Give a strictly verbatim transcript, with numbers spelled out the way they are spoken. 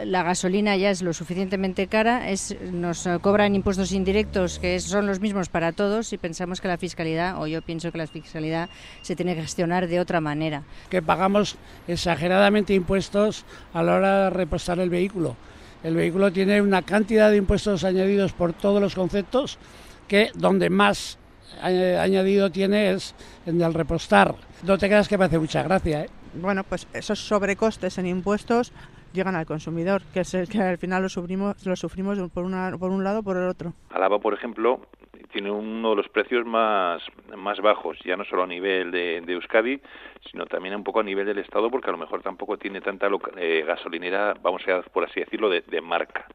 la gasolina ya es lo suficientemente cara, es, nos cobran impuestos indirectos que son los mismos para todos y pensamos que la fiscalidad, o yo pienso que la fiscalidad se tiene que gestionar de otra manera. Que pagamos exageradamente impuestos a la hora de repostar el vehículo. El vehículo tiene una cantidad de impuestos añadidos por todos los conceptos que donde más añadido tiene es en el repostar. No te creas que me hace mucha gracia, ¿eh? Bueno, pues esos sobrecostes en impuestos llegan al consumidor, que es el que al final lo sufrimos, lo sufrimos por, una, por un lado o por el otro. Álava, por ejemplo, tiene uno de los precios más más bajos, ya no solo a nivel de, de Euskadi, sino también un poco a nivel del Estado, porque a lo mejor tampoco tiene tanta loca, eh, gasolinera, vamos a por así decirlo, de, de marca.